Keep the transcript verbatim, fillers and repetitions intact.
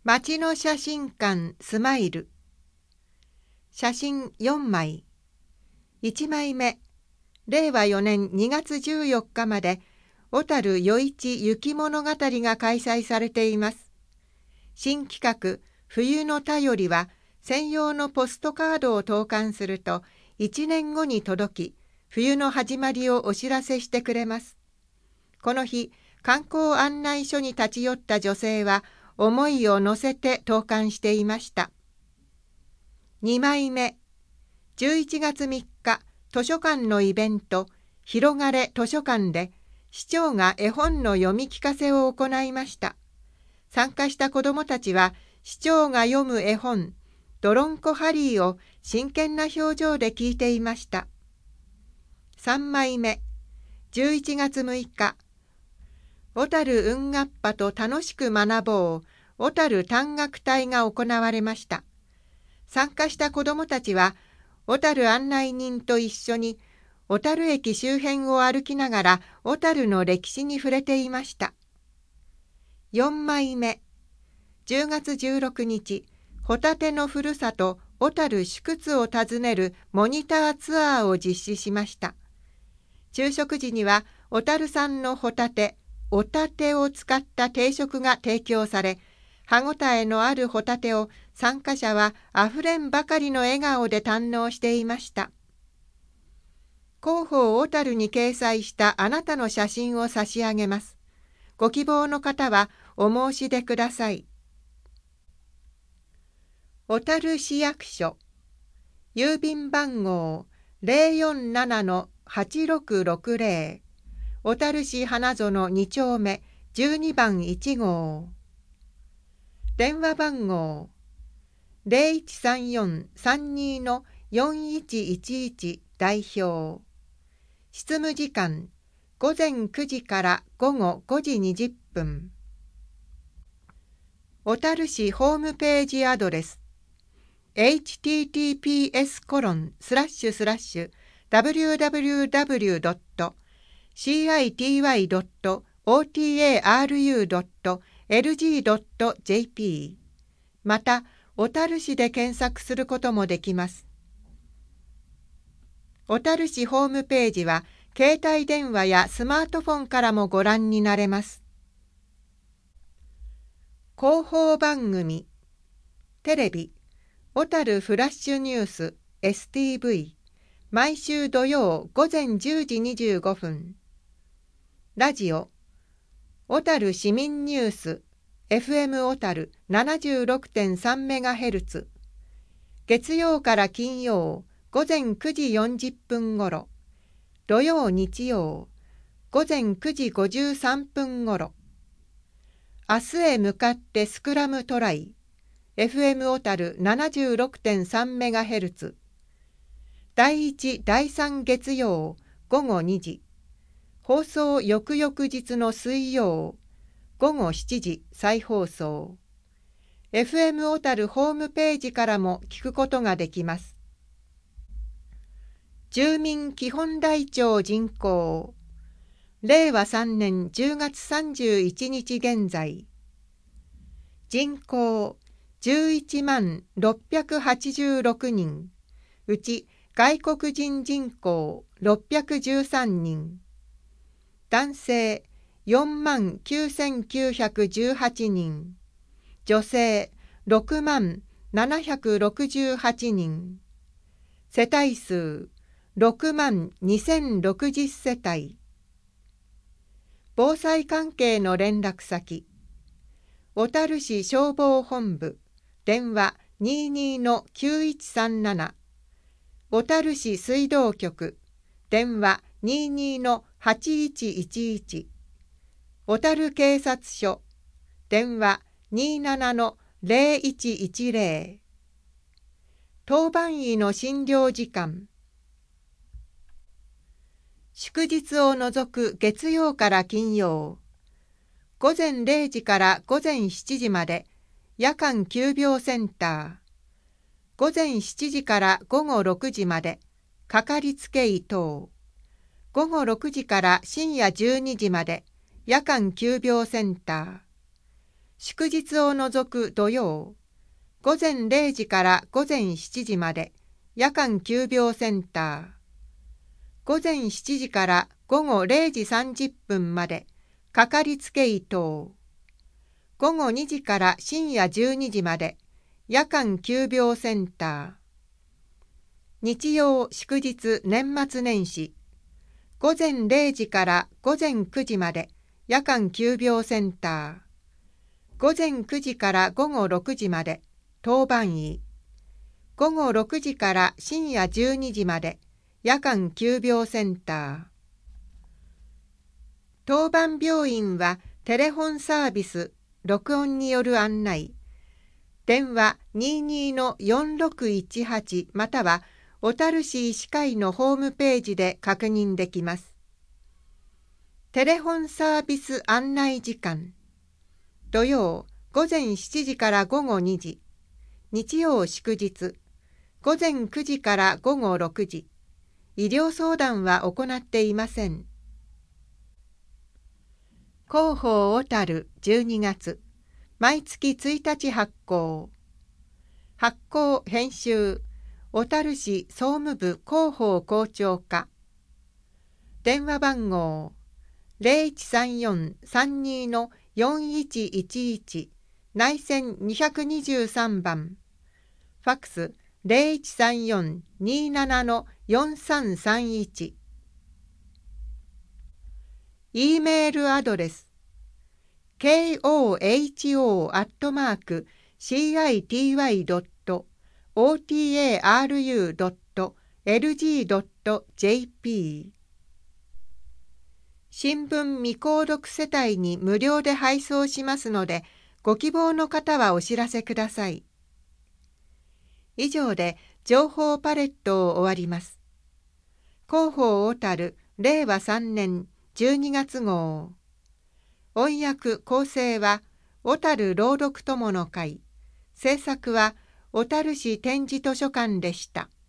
町の写真館スマイル。写真よんまい。いちまいめ、れいわよねんにがつじゅうよっかまで小樽余市雪物語が開催されています。新企画冬の便りは専用のポストカードを投函するといちねんごに届き、冬の始まりをお知らせしてくれます。この日、観光案内所に立ち寄った女性は思いを乗せて投函していました。にまいめ、じゅういちがつみっか、図書館のイベント、広がれ図書館で、市長が絵本の読み聞かせを行いました。参加した子どもたちは、市長が読む絵本、どろんこハリーを真剣な表情で聞いていました。さんまいめ、じゅういちがつむいか、小樽運河っぱと楽しく学ぼう、小樽短楽隊が行われました。参加した子どもたちは、小樽案内人と一緒に、小樽駅周辺を歩きながら、小樽の歴史に触れていました。よんまいめ、じゅうがつじゅうろくにち、ホタテのふるさと、小樽宿津を訪ねるモニターツアーを実施しました。昼食時には、小樽産のホタテ、おたてを使った定食が提供され、歯ごたえのあるホタテを参加者はあふれんばかりの笑顔で堪能していました。広報小樽に掲載したあなたの写真を差し上げます。ご希望の方はお申し出ください。小樽市役所、郵便番号 ゼロよんななのはちろくろくゼロ、小樽市花園にちょうめじゅうにばんいちごう。電話番号 ゼロいちさんよんさんにのよんいちいちいち 代表。執務時間ごぜんくじからごごごじにじゅっぷん。小樽市ホームページアドレス エイチティーティーピーエスコロンスラッシュスラッシュダブリューダブリューダブリュードットシーアイティーワイドットオーティーエーアールユードットエルジードットジェーピー また、小樽市で検索することもできます。小樽市ホームページは、携帯電話やスマートフォンからもご覧になれます。広報番組、テレビ、小樽フラッシュニュース エスティーブイ、毎週土曜ごぜんじゅうじにじゅうごふん。ラジオ、小樽市民ニュース、エフエム 小樽 ななじゅうろくてんさんメガヘルツ。月曜から金曜ごぜんくじよんじゅっぷんごろ、土曜日曜ごぜんくじごじゅうさんぷんごろ。明日へ向かってスクラムトライ、エフエム 小樽 ななじゅうろくてんさんメガヘルツ。だいいち、だいさん月曜ごごにじ、放送翌々日の水曜ごごしちじ再放送。エフエム 小樽ホームページからも聞くことができます。住民基本台帳人口、れいわさんねんじゅうがつさんじゅういちにち現在、人口じゅういちまんろっぴゃくはちじゅうろくにん、うち外国人人口ろっぴゃくじゅうさんにん、男性よんまんきゅうせんきゅうひゃくじゅうはちにん、女性ろくまんななひゃくろくじゅうはちにん、世帯数ろくまんにせんろくじゅっせたい。防災関係の連絡先、小樽市消防本部、電話 にじゅうにのきゅういちさんなな、小樽市水道局、電話 にじゅうにのはちいちいちいち、小樽警察署、電話 にじゅうななのゼロいちいちゼロ。当番医の診療時間、祝日を除く月曜から金曜、ごぜんれいじからごぜんしちじまで夜間急病センター、ごぜんしちじからごごろくじまでかかりつけ医等、ごごろくじから深夜じゅうにじまで夜間急病センター、 祝日を除く土曜、午前れいじから午前しちじまで夜間急病センター、午前しちじから午後れいじさんじゅっぷんまでかかりつけ医等、午後にじから深夜じゅうにじまで夜間急病センター、日曜祝日年末年始、午前れいじから午前くじまで夜間急病センター、午前くじから午後ろくじまで当番医、午後ろくじから深夜じゅうにじまで夜間急病センター。当番病院はテレフォンサービス、録音による案内、電話 にじゅうにのよんろくいちはち または小樽市医師会のホームページで確認できます。テレフォンサービス案内時間、土曜午前しちじから午後にじ、日曜祝日午前くじから午後ろくじ、医療相談は行っていません。広報小樽じゅうにがつ、毎月ついたち発行。発行編集、小樽市総務部広報校長課。電話番号 ゼロいちさんよんさんに のよんいちいちいち、内線にひゃくにじゅうさんばん。ファックス ゼロいちさんよんにーなな のよんさんさんいち。E メールアドレス ケーオーエイチオー アットマーク シーアイティーワイ ドット オーティーエーアールユー ドット エルジー ドット ジェーピー。新聞未購読世帯に無料で配送しますので、ご希望の方はお知らせください。以上で情報パレットを終わります。広報小樽れいわさんねんじゅうにがつ号。音訳構成は小樽朗読友の会。制作は小樽市展示図書館でした。